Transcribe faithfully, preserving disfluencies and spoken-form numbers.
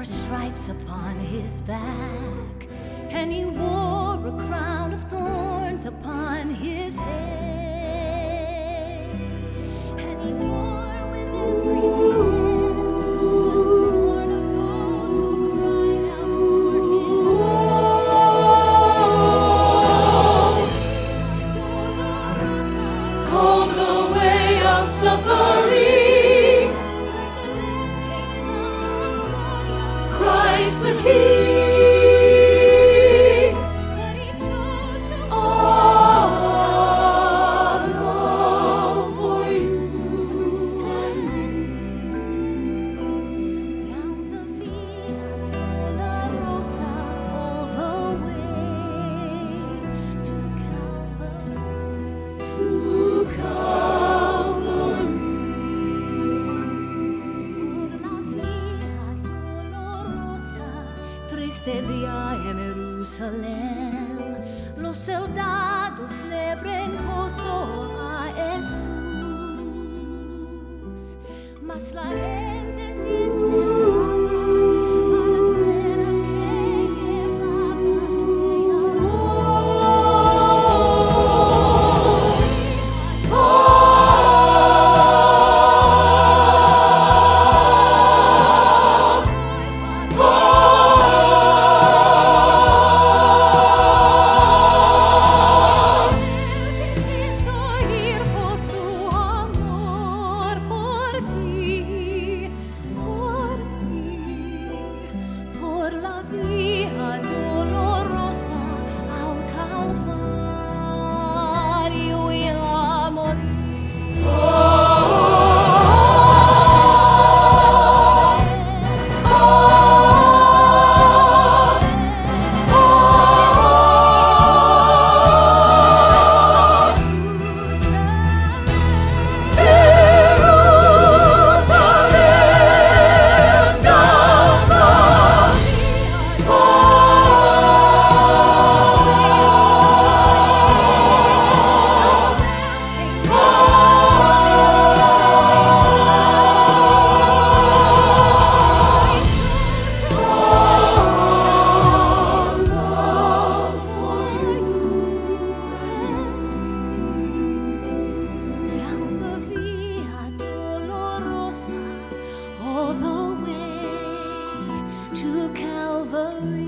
stripes upon his back, and he wore a crown of thorns upon his head, and he bore with every step the sword of those who cried out for his death. Called the way of suffering, Christ the King, But he chose to all love for you and me. down the Via Dolorosa all the way to Calvary. To Calvary, Por la Via Dolorosa, triste día en Jerusalén, los soldados le brindan gozo a Jesús, mas la gente se sentaba para ver a que llevaba quiso ir por su amor, por ti, por mí, por la Vía Dolorosa al Calvario y a Jerusalem, down down the Via Dolorosa all the way to Calvary.